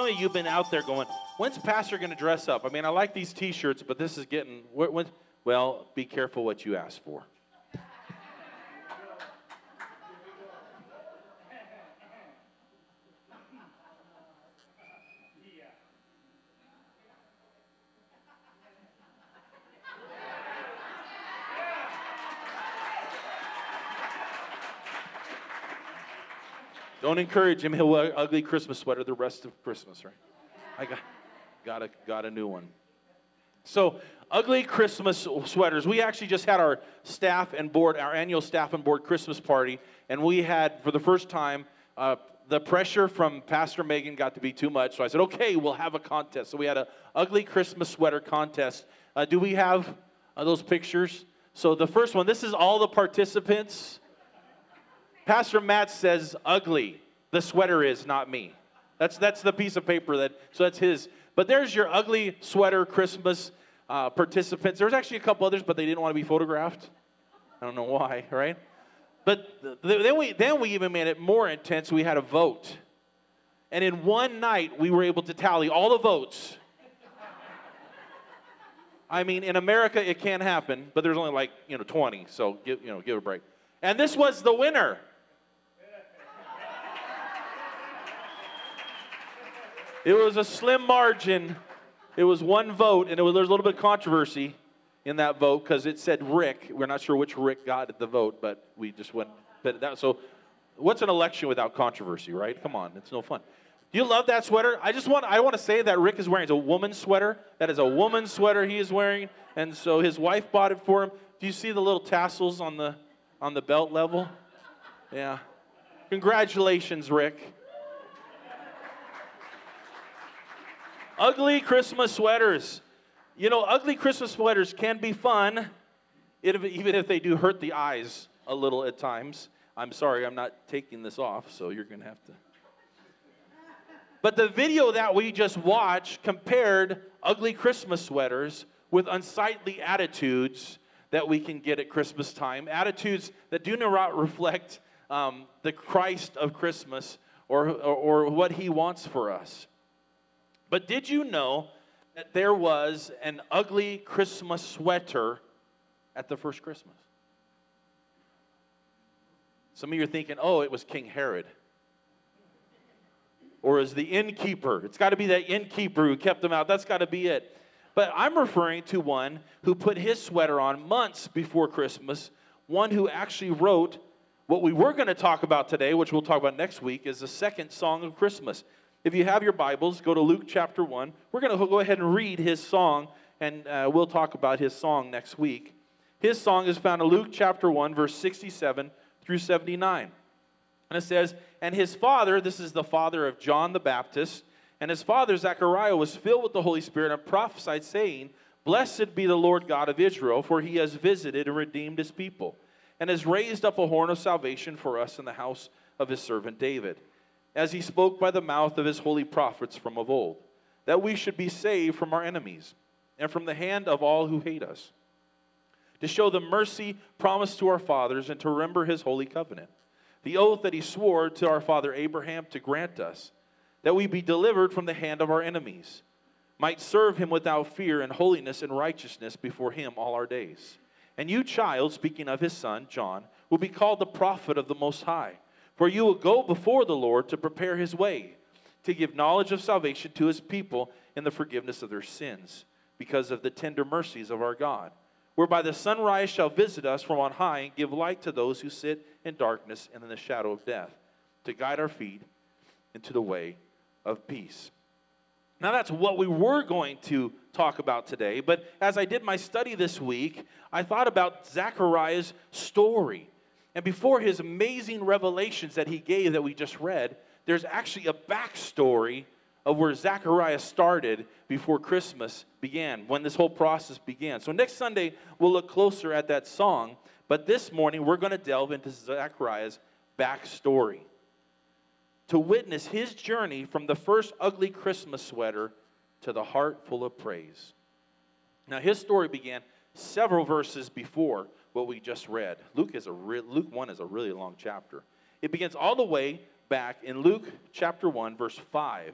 many of you have been out there going, when's Pastor going to dress up? I mean, I like these T-shirts, but this is getting, well, be careful what you ask for. Don't encourage him. He'll wear an ugly Christmas sweater the rest of Christmas, right? I got a new one. So, ugly Christmas sweaters. We actually just had our annual staff and board Christmas party, and we had, for the first time, the pressure from Pastor Megan got to be too much. So I said, okay, we'll have a contest. So we had an ugly Christmas sweater contest. Do we have those pictures? So the first one, this is all the participants. Pastor Matt says ugly. The sweater is, not me. That's the piece of paper so that's his. But there's your ugly sweater Christmas participants. There's actually a couple others, but they didn't want to be photographed. I don't know why, right? But then we even made it more intense. We had a vote. And in one night, we were able to tally all the votes. I mean, in America, it can't happen, but there's only 20, so give a break. And this was the winner. It was a slim margin. It was one vote, and there's a little bit of controversy in that vote because it said Rick. We're not sure which Rick got the vote, but we just went. So what's an election without controversy, right? Come on, it's no fun. Do you love that sweater? I want to say that Rick is wearing a woman's sweater. That is a woman's sweater he is wearing, and so his wife bought it for him. Do you see the little tassels on the belt level? Yeah. Congratulations, Rick. Ugly Christmas sweaters. You know, ugly Christmas sweaters can be fun, even if they do hurt the eyes a little at times. I'm sorry, I'm not taking this off, so you're going to have to. But the video that we just watched compared ugly Christmas sweaters with unsightly attitudes that we can get at Christmas time. Attitudes that do not reflect the Christ of Christmas or what he wants for us. But did you know that there was an ugly Christmas sweater at the first Christmas? Some of you are thinking, oh, it was King Herod. Or is the innkeeper. It's got to be that innkeeper who kept them out. That's got to be it. But I'm referring to one who put his sweater on months before Christmas. One who actually wrote what we were going to talk about today, which we'll talk about next week, is the second song of Christmas. If you have your Bibles, go to Luke chapter 1. We're going to go ahead and read his song, and we'll talk about his song next week. His song is found in Luke chapter 1, verse 67 through 79. And it says, and his father, this is the father of John the Baptist, and his father Zechariah was filled with the Holy Spirit and prophesied, saying, blessed be the Lord God of Israel, for he has visited and redeemed his people, and has raised up a horn of salvation for us in the house of his servant David, as he spoke by the mouth of his holy prophets from of old, that we should be saved from our enemies and from the hand of all who hate us, to show the mercy promised to our fathers and to remember his holy covenant, the oath that he swore to our father Abraham to grant us, that we be delivered from the hand of our enemies, might serve him without fear in holiness and righteousness before him all our days. And you, child, speaking of his son, John, will be called the prophet of the Most High. For you will go before the Lord to prepare his way, to give knowledge of salvation to his people in the forgiveness of their sins, because of the tender mercies of our God, whereby the sunrise shall visit us from on high and give light to those who sit in darkness and in the shadow of death, to guide our feet into the way of peace. Now that's what we were going to talk about today, but as I did my study this week, I thought about Zechariah's story. And before his amazing revelations that he gave that we just read, there's actually a backstory of where Zechariah started before Christmas began, when this whole process began. So next Sunday, we'll look closer at that song. But this morning, we're going to delve into Zechariah's backstory to witness his journey from the first ugly Christmas sweater to the heart full of praise. Now, his story began several verses before what we just read. Luke 1 is a really long chapter. It begins all the way back in Luke chapter 1, verse 5.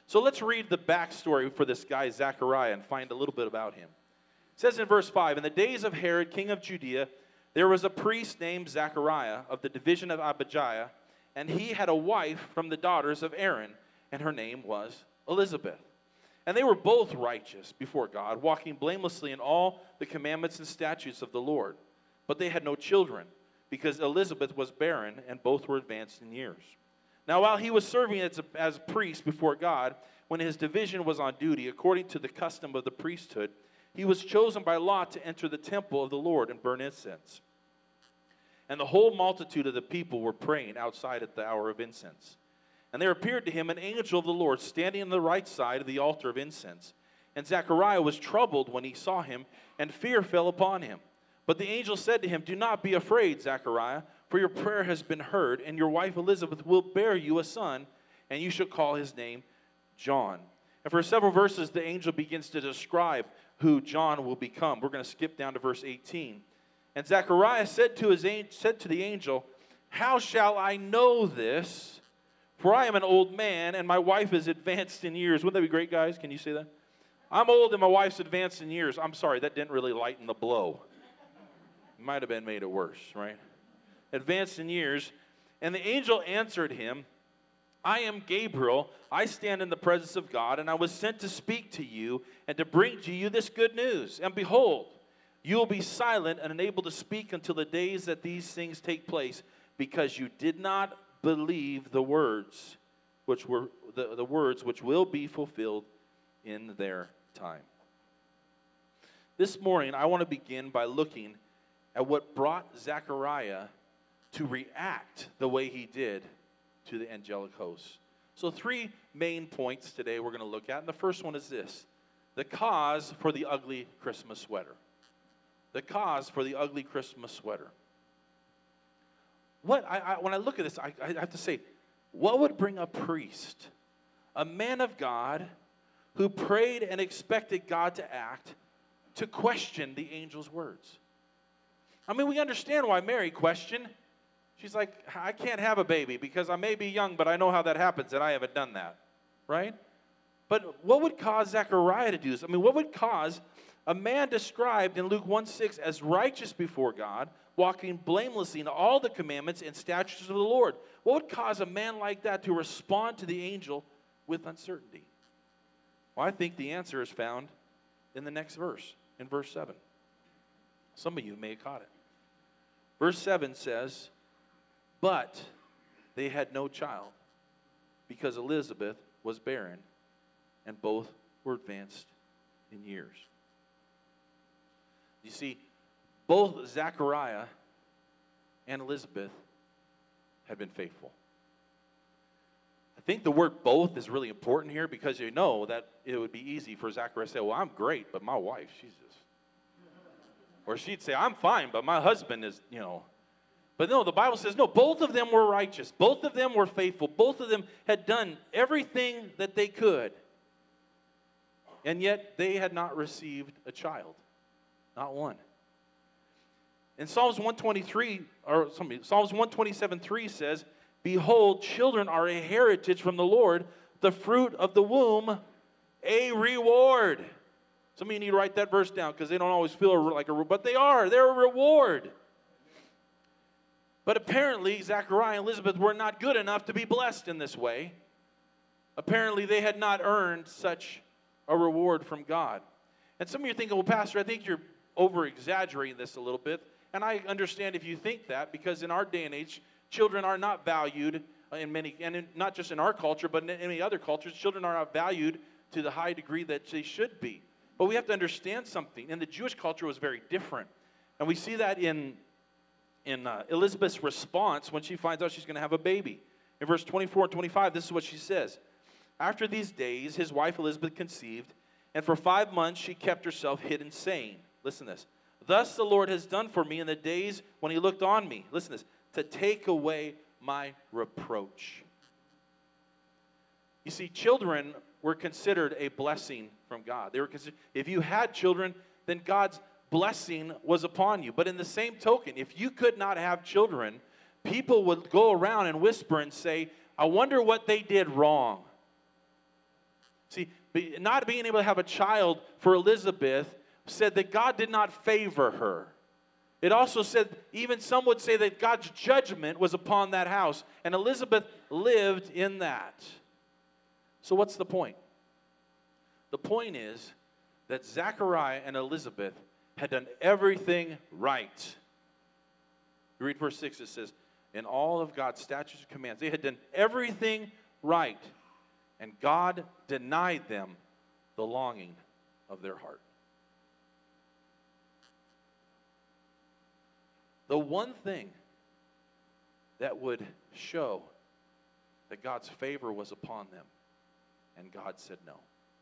So let's read the backstory for this guy, Zechariah, and find a little bit about him. It says in verse 5, in the days of Herod, king of Judea, there was a priest named Zechariah of the division of Abijah, and he had a wife from the daughters of Aaron, and her name was Elizabeth. And they were both righteous before God, walking blamelessly in all the commandments and statutes of the Lord. But they had no children, because Elizabeth was barren, and both were advanced in years. Now while he was serving as priest before God, when his division was on duty, according to the custom of the priesthood, he was chosen by lot to enter the temple of the Lord and burn incense. And the whole multitude of the people were praying outside at the hour of incense. And there appeared to him an angel of the Lord standing on the right side of the altar of incense. And Zechariah was troubled when he saw him, and fear fell upon him. But the angel said to him, "Do not be afraid, Zechariah, for your prayer has been heard, and your wife Elizabeth will bear you a son, and you shall call his name John." And for several verses, the angel begins to describe who John will become. We're going to skip down to verse 18. And Zechariah said to the angel, "How shall I know this? For I am an old man, and my wife is advanced in years." Wouldn't that be great, guys? Can you say that? I'm old, and my wife's advanced in years. I'm sorry, that didn't really lighten the blow. Might have been made it worse, right? Advanced in years. And the angel answered him, "I am Gabriel. I stand in the presence of God, and I was sent to speak to you and to bring to you this good news. And behold, you will be silent and unable to speak until the days that these things take place, because you did not believe the words which were the words which will be fulfilled in their time." This morning, I want to begin by looking at what brought Zechariah to react the way he did to the angelic host. So 3 main points today we're going to look at. And the first one is this: the cause for the ugly Christmas sweater. The cause for the ugly Christmas sweater. When I look at this, I have to say, what would bring a priest, a man of God, who prayed and expected God to act, to question the angel's words? I mean, we understand why Mary questioned. She's like, "I can't have a baby because I may be young, but I know how that happens, and I haven't done that," right? But what would cause Zechariah to do this? I mean, what would cause a man described in Luke 1:6 as righteous before God, walking blamelessly in all the commandments and statutes of the Lord? What would cause a man like that to respond to the angel with uncertainty? Well, I think the answer is found in the next verse, in verse 7. Some of you may have caught it. Verse 7 says, "But they had no child, because Elizabeth was barren, and both were advanced in years." You see, both Zechariah and Elizabeth had been faithful. I think the word "both" is really important here, because you know that it would be easy for Zechariah to say, "Well, I'm great, but my wife, she's just..." Or she'd say, "I'm fine, but my husband is, you know." But no, the Bible says, no, both of them were righteous. Both of them were faithful. Both of them had done everything that they could. And yet they had not received a child. Not one. In Psalms 127:3 says, "Behold, children are a heritage from the Lord, the fruit of the womb, a reward." Some of you need to write that verse down, because they don't always feel like a reward, but they are. They're a reward. But apparently, Zechariah and Elizabeth were not good enough to be blessed in this way. Apparently, they had not earned such a reward from God. And some of you are thinking, "Well, Pastor, I think you're over-exaggerating this a little bit." And I understand if you think that, because in our day and age, children are not valued not just in our culture, but in any other cultures, children are not valued to the high degree that they should be. But we have to understand something. And the Jewish culture was very different. And we see that in Elizabeth's response when she finds out she's going to have a baby. In verse 24 and 25, this is what she says. "After these days, his wife Elizabeth conceived, and for 5 months she kept herself hidden, saying," listen to this, "Thus the Lord has done for me in the days when he looked on me," listen to this, "to take away my reproach." You see, children were considered a blessing from God. They were considered, if you had children, then God's blessing was upon you. But in the same token, if you could not have children, people would go around and whisper and say, "I wonder what they did wrong." See, not being able to have a child for Elizabeth said that God did not favor her. It also said, even some would say that God's judgment was upon that house, and Elizabeth lived in that. So what's the point? The point is that Zechariah and Elizabeth had done everything right. You read verse 6, it says, in all of God's statutes and commands, they had done everything right, and God denied them the longing of their heart. The one thing that would show that God's favor was upon them, and God said no.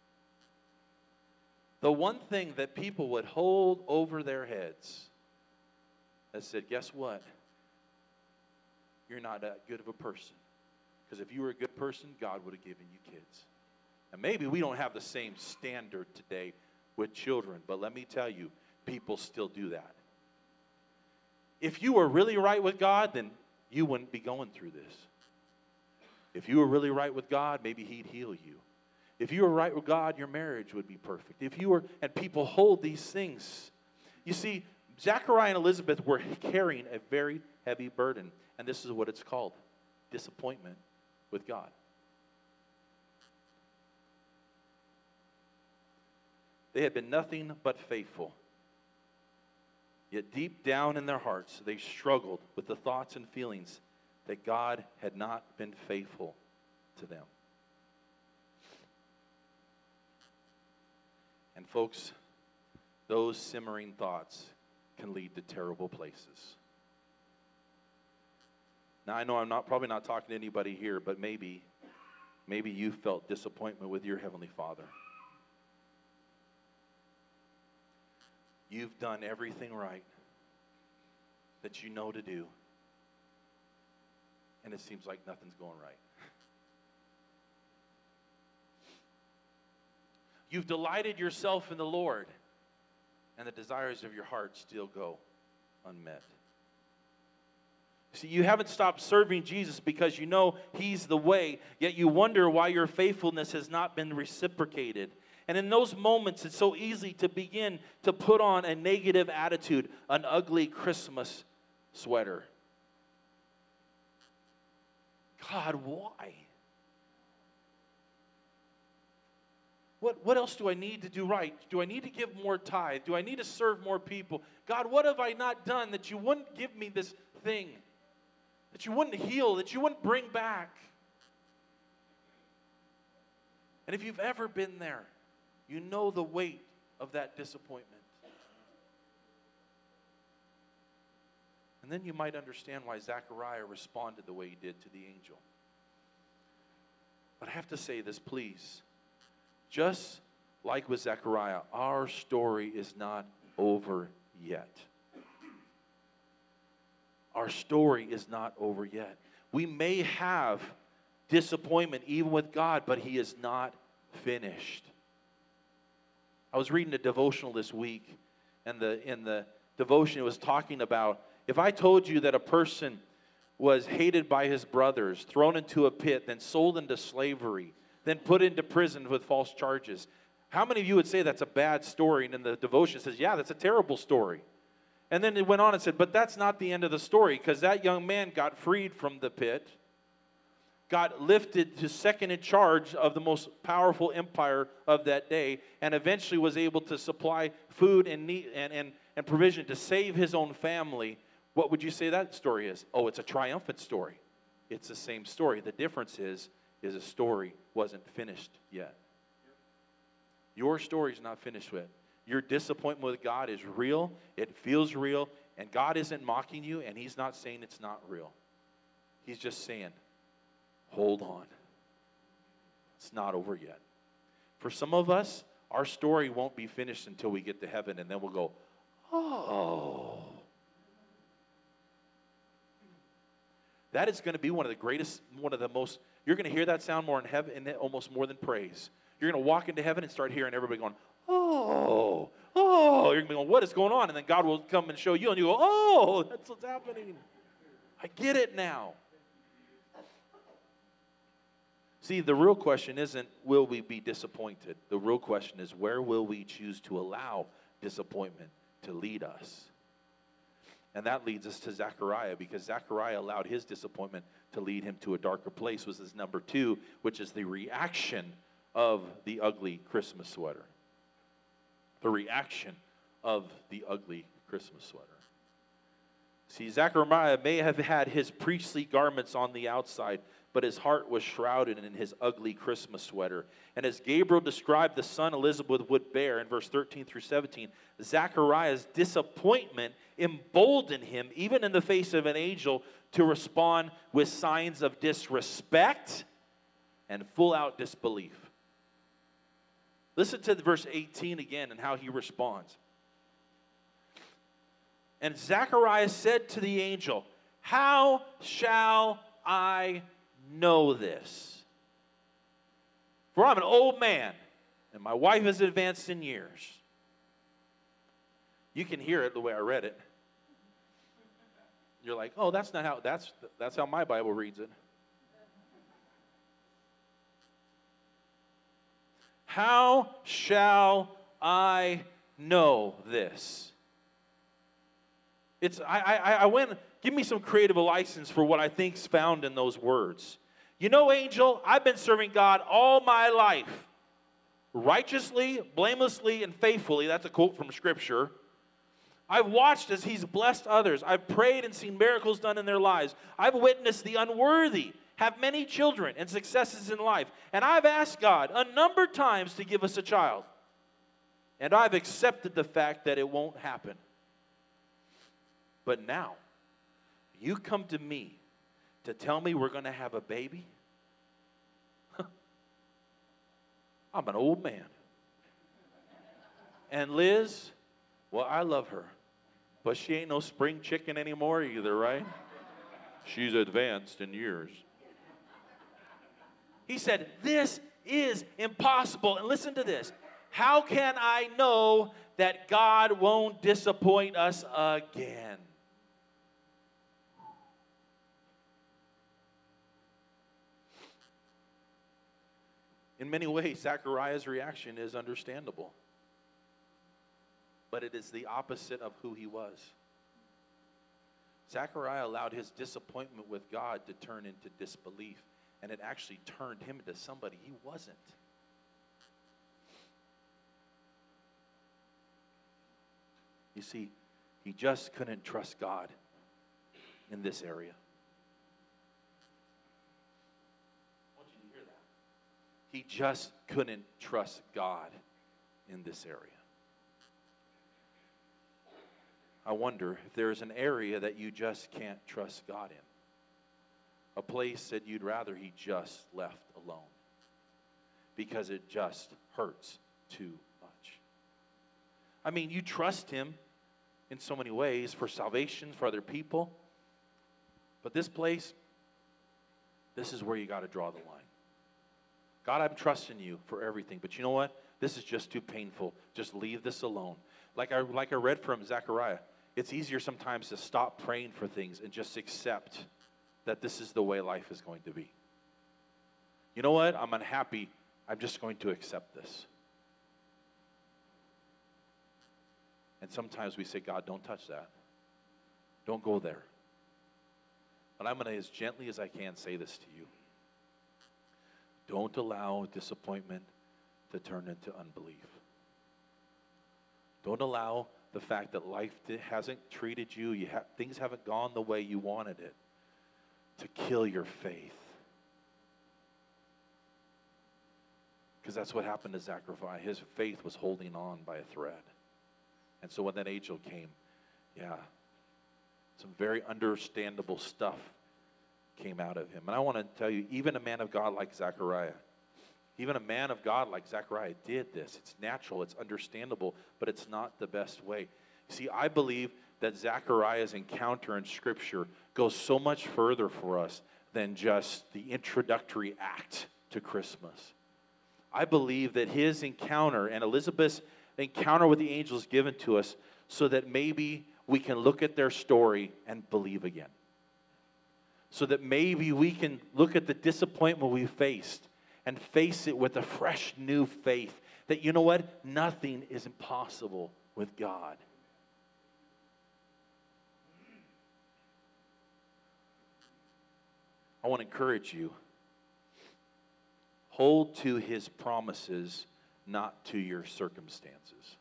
The one thing that people would hold over their heads that said, guess what? You're not that good of a person. Because if you were a good person, God would have given you kids. And maybe we don't have the same standard today with children, but let me tell you, people still do that. If you were really right with God, then you wouldn't be going through this. If you were really right with God, maybe He'd heal you. If you were right with God, your marriage would be perfect. And people hold these things. You see, Zechariah and Elizabeth were carrying a very heavy burden, and this is what it's called, disappointment with God. They had been nothing but faithful. Yet deep down in their hearts, they struggled with the thoughts and feelings that God had not been faithful to them. And folks, those simmering thoughts can lead to terrible places. Now, I know I'm probably not talking to anybody here, but maybe you felt disappointment with your Heavenly Father. You've done everything right that you know to do, and it seems like nothing's going right. You've delighted yourself in the Lord, and the desires of your heart still go unmet. See, you haven't stopped serving Jesus because you know He's the way, yet you wonder why your faithfulness has not been reciprocated. And in those moments, it's so easy to begin to put on a negative attitude, an ugly Christmas sweater. God, why? What else do I need to do right? Do I need to give more tithe? Do I need to serve more people? God, what have I not done that you wouldn't give me this thing? That you wouldn't heal, that you wouldn't bring back? And if you've ever been there, you know the weight of that disappointment. And then you might understand why Zechariah responded the way he did to the angel. But I have to say this, please. Just like with Zechariah, our story is not over yet. Our story is not over yet. We may have disappointment even with God, but He is not finished. I was reading a devotional this week, and in the devotion it was talking about, if I told you that a person was hated by his brothers, thrown into a pit, then sold into slavery, then put into prison with false charges, how many of you would say that's a bad story? And in the devotion it says, yeah, that's a terrible story. And then it went on and said, but that's not the end of the story, because that young man got freed from the pit, got lifted to second in charge of the most powerful empire of that day, and eventually was able to supply food and provision to save his own family. What would you say that story is? Oh, it's a triumphant story. It's the same story. The difference is the story wasn't finished yet. Your story's not finished yet. Your disappointment with God is real. It feels real. And God isn't mocking you, and He's not saying it's not real. He's just saying, hold on. It's not over yet. For some of us, our story won't be finished until we get to heaven, and then we'll go, oh. That is going to be one of the greatest, one of the most, you're going to hear that sound more in heaven, and almost more than praise. You're going to walk into heaven and start hearing everybody going, oh, oh. You're going to be going, what is going on? And then God will come and show you, and you go, oh, that's what's happening. I get it now. See, the real question isn't, will we be disappointed? The real question is, where will we choose to allow disappointment to lead us? And that leads us to Zechariah, because Zechariah allowed his disappointment to lead him to a darker place, was his number 2, which is the reaction of the ugly Christmas sweater. The reaction of the ugly Christmas sweater. See, Zechariah may have had his priestly garments on the outside, but his heart was shrouded in his ugly Christmas sweater. And as Gabriel described the son Elizabeth would bear in verse 13 through 17, Zechariah's disappointment emboldened him, even in the face of an angel, to respond with signs of disrespect and full-out disbelief. Listen to verse 18 again and how he responds. And Zechariah said to the angel, "How shall I know this? For I'm an old man, and my wife is advanced in years." You can hear it the way I read it. You're like, "Oh, that's not how that's how my Bible reads it." How shall I know this? I went, give me some creative license for what I think's found in those words. You know, angel, I've been serving God all my life. Righteously, blamelessly, and faithfully. That's a quote from Scripture. I've watched as he's blessed others. I've prayed and seen miracles done in their lives. I've witnessed the unworthy have many children and successes in life. And I've asked God a number of times to give us a child. And I've accepted the fact that it won't happen. But now, you come to me to tell me we're going to have a baby? I'm an old man. And Liz, well, I love her. But she ain't no spring chicken anymore either, right? She's advanced in years. He said, this is impossible. And listen to this. How can I know that God won't disappoint us again? In many ways, Zechariah's reaction is understandable. But it is the opposite of who he was. Zechariah allowed his disappointment with God to turn into disbelief. And it actually turned him into somebody he wasn't. You see, he just couldn't trust God in this area. He just couldn't trust God in this area. I wonder if there's an area that you just can't trust God in. A place that you'd rather he just left alone. Because it just hurts too much. I mean, you trust him in so many ways for salvation, for other people. But this place, this is where you got to draw the line. God, I'm trusting you for everything. But you know what? This is just too painful. Just leave this alone. Like I read from Zechariah, it's easier sometimes to stop praying for things and just accept that this is the way life is going to be. You know what? I'm unhappy. I'm just going to accept this. And sometimes we say, God, don't touch that. Don't go there. But I'm going to, as gently as I can, say this to you. Don't allow disappointment to turn into unbelief. Don't allow the fact that life hasn't treated you, things haven't gone the way you wanted it, to kill your faith. Because that's what happened to Zechariah. His faith was holding on by a thread. And so when that angel came, some very understandable stuff came out of him. And I want to tell you, even a man of God like Zechariah, even a man of God like Zechariah did this. It's natural, it's understandable, but it's not the best way. See, I believe that Zechariah's encounter in Scripture goes so much further for us than just the introductory act to Christmas. I believe that his encounter and Elizabeth's encounter with the angel is given to us so that maybe we can look at their story and believe again. So that maybe we can look at the disappointment we faced and face it with a fresh new faith that, you know what? Nothing is impossible with God. I want to encourage you. Hold to his promises, not to your circumstances.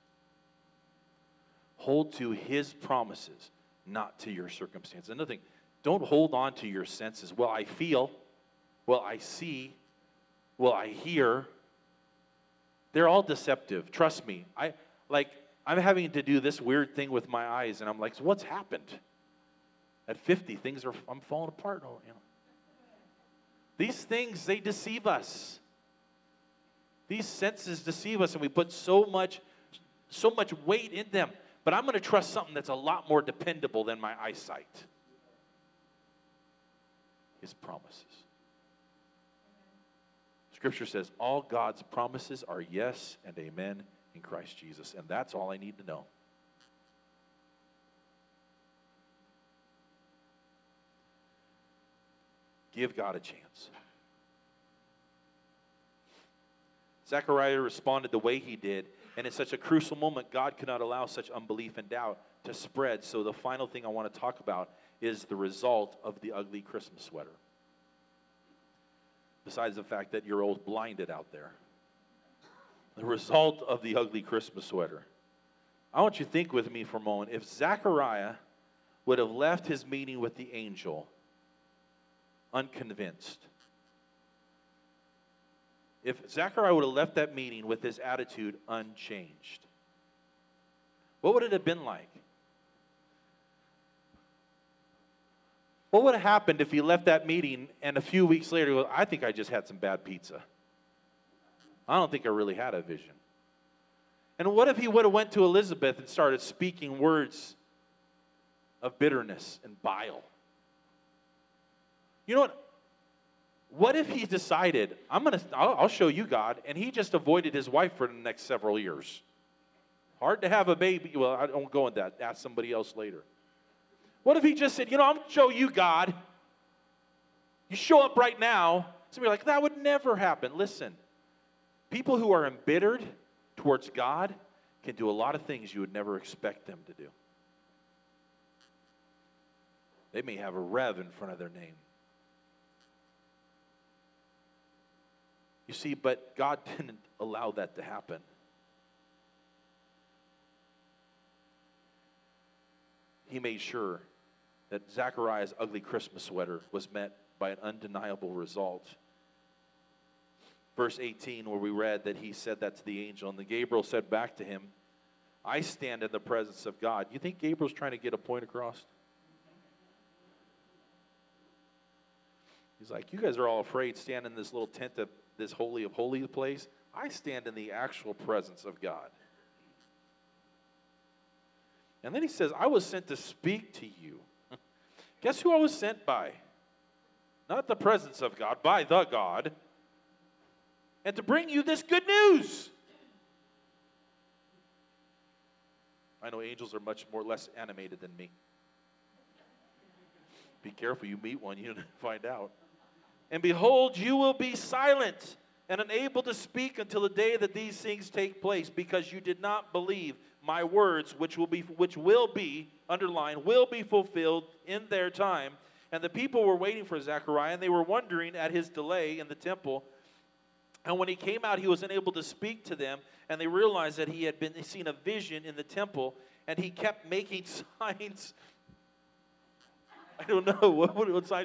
Hold to his promises, not to your circumstances. Another thing, don't hold on to your senses. Well, I feel. Well, I see. Well, I hear. They're all deceptive. Trust me. I'm having to do this weird thing with my eyes, and I'm like, so what's happened? At 50, I'm falling apart. These things, they deceive us. These senses deceive us, and we put so much weight in them. But I'm going to trust something that's a lot more dependable than my eyesight. His promises. Scripture says all God's promises are yes and amen in Christ Jesus. And that's all I need to know. Give God a chance. Zechariah responded the way he did, and in such a crucial moment, God could not allow such unbelief and doubt to spread. So the final thing I want to talk about is the result of the ugly Christmas sweater. Besides the fact that you're old blinded out there. The result of the ugly Christmas sweater. I want you to think with me for a moment. If Zechariah would have left his meeting with the angel unconvinced, if Zechariah would have left that meeting with his attitude unchanged, what would it have been like? What would have happened if he left that meeting and a few weeks later, he goes, I think I just had some bad pizza. I don't think I really had a vision. And what if he would have went to Elizabeth and started speaking words of bitterness and bile? You know what? What if he decided, I'll show you God, and he just avoided his wife for the next several years? Hard to have a baby. Well, I don't go into that. Ask somebody else later. What if he just said, I'm going to show you God. You show up right now. Somebody like, that would never happen. Listen, people who are embittered towards God can do a lot of things you would never expect them to do. They may have a Rev in front of their name. You see, but God didn't allow that to happen. He made sure that Zechariah's ugly Christmas sweater was met by an undeniable result. Verse 18, where we read that he said that to the angel, and the Gabriel said back to him, I stand in the presence of God. You think Gabriel's trying to get a point across? He's like, you guys are all afraid standing in this little tent of this holy of holies place. I stand in the actual presence of God. And then he says, I was sent to speak to you. Guess who I was sent by? Not the presence of God, by the God. And to bring you this good news. I know angels are much less animated than me. Be careful, you meet one, you find out. And behold, you will be silent and unable to speak until the day that these things take place, because you did not believe my words, which will be, underlined, will be fulfilled in their time. And the people were waiting for Zechariah, and they were wondering at his delay in the temple. And when he came out, he was unable to speak to them, and they realized that he had seen a vision in the temple, and he kept making signs. I don't know, what signs?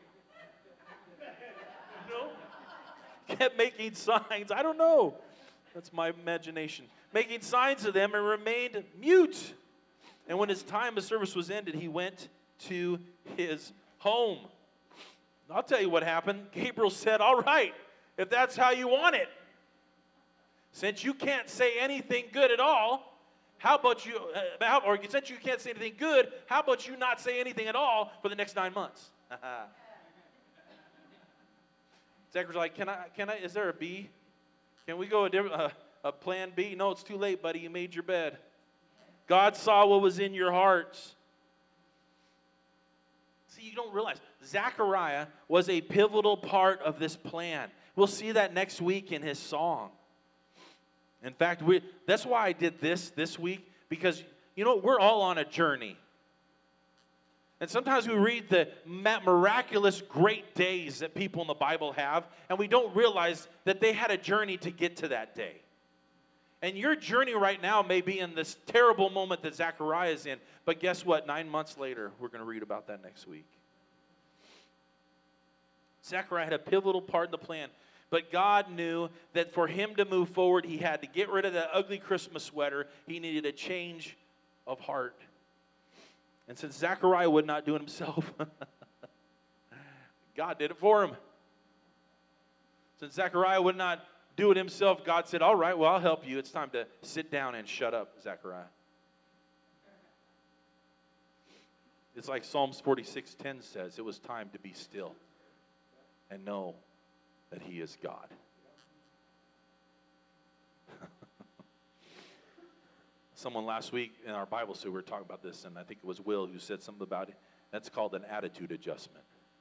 Kept making signs. I don't know. That's my imagination. Making signs to them and remained mute. And when his time of service was ended, he went to his home. I'll tell you what happened. Gabriel said, all right, if that's how you want it, since you can't say anything good at all, how about you, or since you can't say anything good, how about you not say anything at all for the next 9 months? Zechariah's like, can I, is there a B? Can we go a plan B? No, it's too late, buddy. You made your bed. God saw what was in your hearts. See, you don't realize, Zechariah was a pivotal part of this plan. We'll see that next week in his song. In fact, that's why I did this week, because, we're all on a journey. And sometimes we read the miraculous great days that people in the Bible have, and we don't realize that they had a journey to get to that day. And your journey right now may be in this terrible moment that Zechariah is in, but guess what? 9 months later, we're going to read about that next week. Zechariah had a pivotal part in the plan, but God knew that for him to move forward, he had to get rid of that ugly Christmas sweater. He needed a change of heart. And since Zechariah would not do it himself, God did it for him. Since Zechariah would not do it himself, God said, all right, well, I'll help you. It's time to sit down and shut up, Zechariah. It's like Psalms 46:10 says, it was time to be still and know that he is God. Someone last week in our Bible study, we were talking about this, and I think it was Will who said something about it. That's called an attitude adjustment.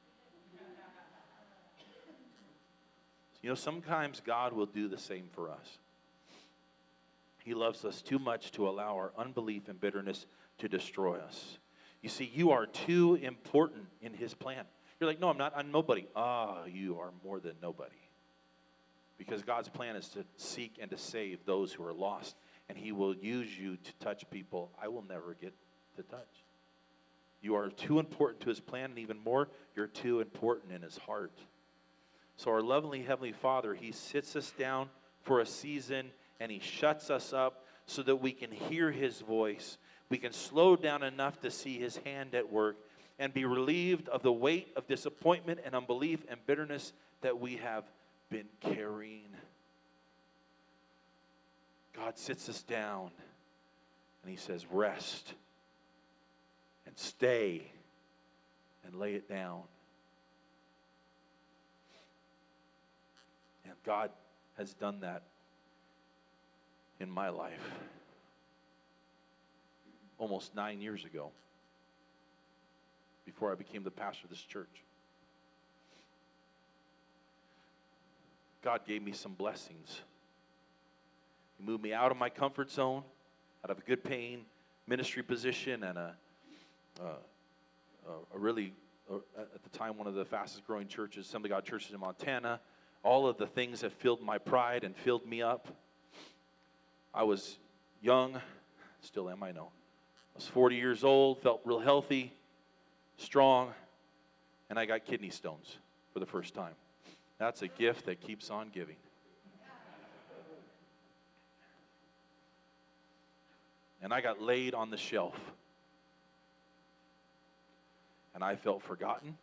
Sometimes God will do the same for us. He loves us too much to allow our unbelief and bitterness to destroy us. You see, you are too important in his plan. You're like, no, I'm not. I'm nobody. You are more than nobody. Because God's plan is to seek and to save those who are lost. And he will use you to touch people I will never get to touch. You are too important to his plan, and even more, you're too important in his heart. So our lovely Heavenly Father, he sits us down for a season, and he shuts us up so that we can hear his voice. We can slow down enough to see his hand at work and be relieved of the weight of disappointment and unbelief and bitterness that we have been carrying. God sits us down, and he says, rest and stay and lay it down. And God has done that in my life almost 9 years ago, before I became the pastor of this church. God gave me some blessings. He moved me out of my comfort zone, out of a good paying ministry position and a really, at the time, one of the fastest growing churches, Assembly of God churches in Montana. All of the things that filled my pride and filled me up. I was young, still am, I know. I was 40 years old, felt real healthy, strong, and I got kidney stones for the first time. That's a gift that keeps on giving. And I got laid on the shelf. And I felt forgotten.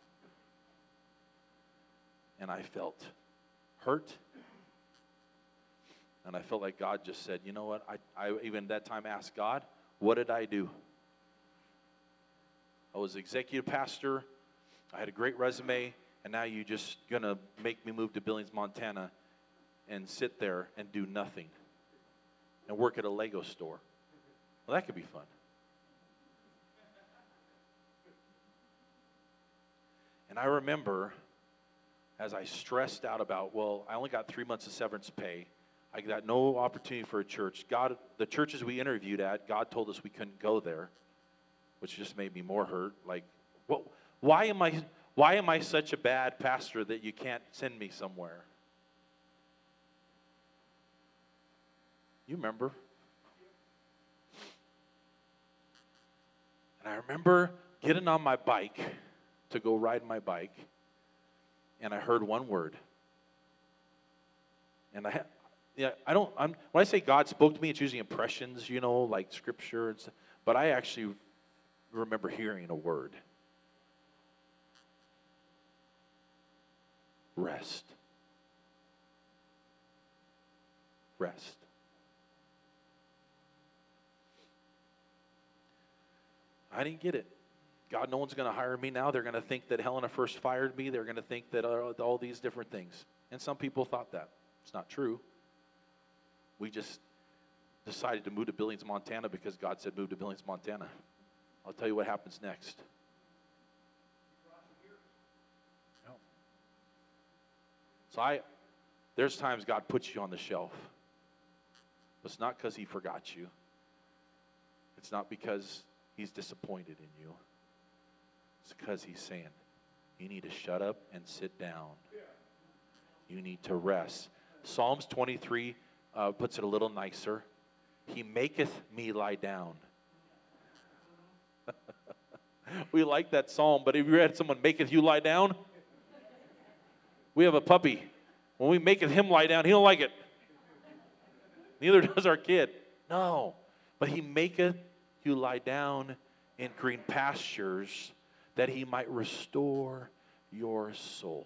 And I felt hurt. And I felt like God just said, you know what? I even at that time asked God, what did I do? I was executive pastor. I had a great resume. And now you're just going to make me move to Billings, Montana and sit there and do nothing and work at a Lego store. Well, that could be fun. And I remember as I stressed out about, well, I only got 3 months of severance pay. I got no opportunity for a church. God, the churches we interviewed at, God told us we couldn't go there, which just made me more hurt. Like, why am I such a bad pastor that you can't send me somewhere? You remember? And I remember getting on my bike to go ride my bike, and I heard one word. And when I say God spoke to me, it's usually impressions, like scripture and stuff. But I actually remember hearing a word. Rest. Rest. I didn't get it. God, no one's going to hire me now. They're going to think that Helena first fired me. They're going to think that all these different things. And some people thought that. It's not true. We just decided to move to Billings, Montana because God said move to Billings, Montana. I'll tell you what happens next. So There's times God puts you on the shelf. It's not because he forgot you. It's not because he's disappointed in you. It's because he's saying, you need to shut up and sit down. You need to rest. Psalms 23 puts it a little nicer. He maketh me lie down. We like that psalm, but have you had someone maketh you lie down? We have a puppy. When we maketh him lie down, he don't like it. Neither does our kid. No. But he maketh you lie down in green pastures, that he might restore your soul.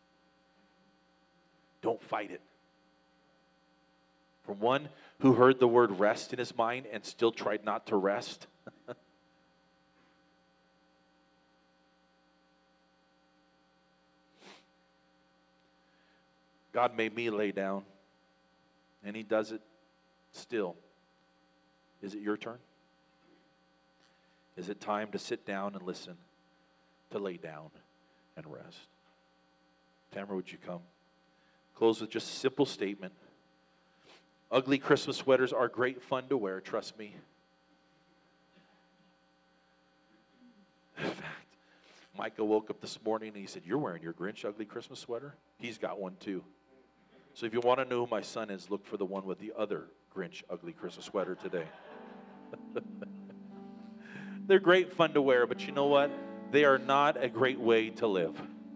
Don't fight it. From one who heard the word rest in his mind and still tried not to rest. God made me lay down, and he does it still. Is it your turn? Is it time to sit down and listen, to lay down and rest? Tamara, would you come? Close with just a simple statement. Ugly Christmas sweaters are great fun to wear, trust me. In fact, Micah woke up this morning and he said, you're wearing your Grinch ugly Christmas sweater? He's got one too. So if you want to know who my son is, look for the one with the other Grinch ugly Christmas sweater today. They're great fun to wear, but you know what? They are not a great way to live.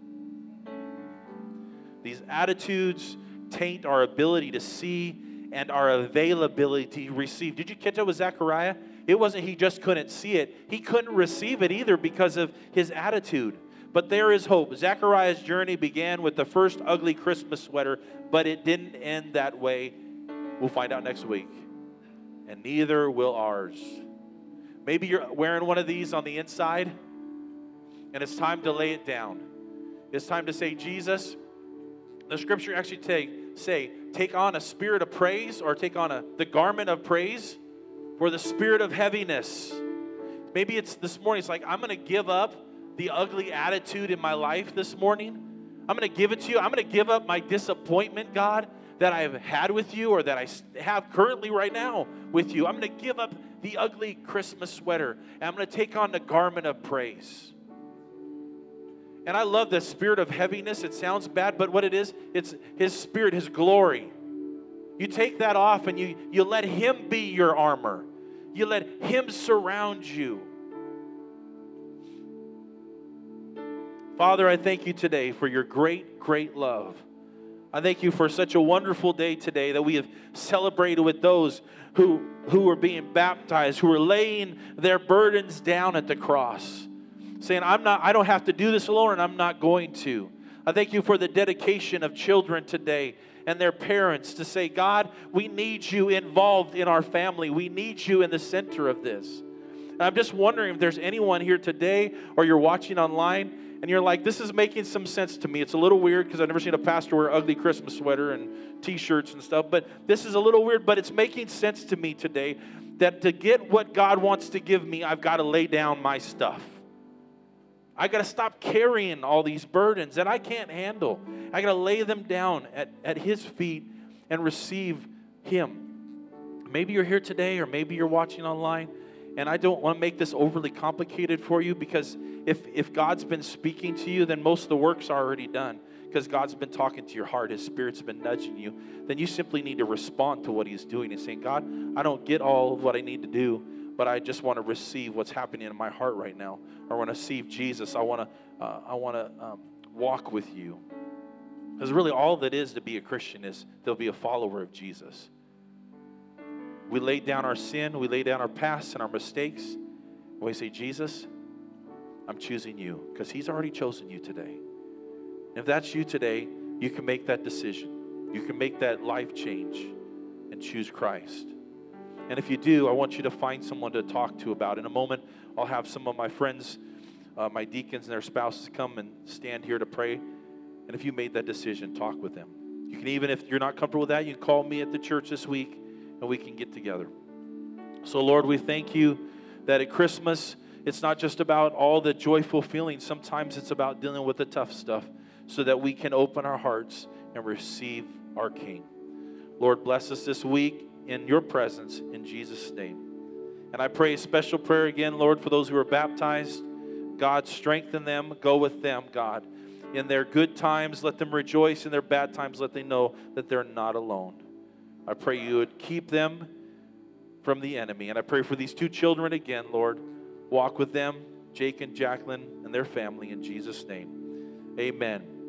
These attitudes taint our ability to see and our availability to receive. Did you catch up with Zechariah? It wasn't he just couldn't see it. He couldn't receive it either because of his attitude. But there is hope. Zechariah's journey began with the first ugly Christmas sweater, but it didn't end that way. We'll find out next week. And neither will ours. Maybe you're wearing one of these on the inside, and it's time to lay it down. It's time to say, Jesus, the scripture actually take on a spirit of praise, or take on the garment of praise for the spirit of heaviness. Maybe it's this morning, it's like, I'm going to give up the ugly attitude in my life this morning. I'm going to give it to you. I'm going to give up my disappointment, God, that I've had with you, or that I have currently right now with you. I'm going to give up the ugly Christmas sweater, and I'm going to take on the garment of praise. And I love the spirit of heaviness. It sounds bad, but what it is, it's his spirit, his glory. You take that off and you let him be your armor. You let him surround you. Father, I thank you today for your great, great love. I thank you for such a wonderful day today that we have celebrated with those who are being baptized, who are laying their burdens down at the cross, saying, I don't have to do this alone, and I'm not going to. I thank you for the dedication of children today and their parents to say, God, we need you involved in our family. We need you in the center of this. And I'm just wondering if there's anyone here today, or you're watching online, and you're like, this is making some sense to me. It's a little weird because I've never seen a pastor wear ugly Christmas sweater and T-shirts and stuff. But this is a little weird, but it's making sense to me today that to get what God wants to give me, I've got to lay down my stuff. I got to stop carrying all these burdens that I can't handle. I got to lay them down at his feet and receive him. Maybe you're here today, or maybe you're watching online, and I don't want to make this overly complicated for you, because if God's been speaking to you, then most of the work's already done, because God's been talking to your heart. His Spirit's been nudging you. Then you simply need to respond to what he's doing and saying, God, I don't get all of what I need to do, but I just want to receive what's happening in my heart right now. I want to see Jesus. I want to walk with you. Because really all that is to be a Christian is to be a follower of Jesus. We lay down our sin, we lay down our past and our mistakes, and we say, Jesus, I'm choosing you, because he's already chosen you today. And if that's you today, you can make that decision. You can make that life change and choose Christ. And if you do, I want you to find someone to talk to about it. In a moment, I'll have some of my friends, my deacons and their spouses, come and stand here to pray. And if you made that decision, talk with them. You can even, if you're not comfortable with that, you can call me at the church this week, and we can get together. So, Lord, we thank you that at Christmas, it's not just about all the joyful feelings. Sometimes it's about dealing with the tough stuff, so that we can open our hearts and receive our King. Lord, bless us this week in your presence in Jesus' name. And I pray a special prayer again, Lord, for those who are baptized. God, strengthen them. Go with them, God. In their good times, let them rejoice. In their bad times, let them know that they're not alone. I pray you would keep them from the enemy. And I pray for these two children again, Lord. Walk with them, Jake and Jacqueline and their family, in Jesus' name. Amen.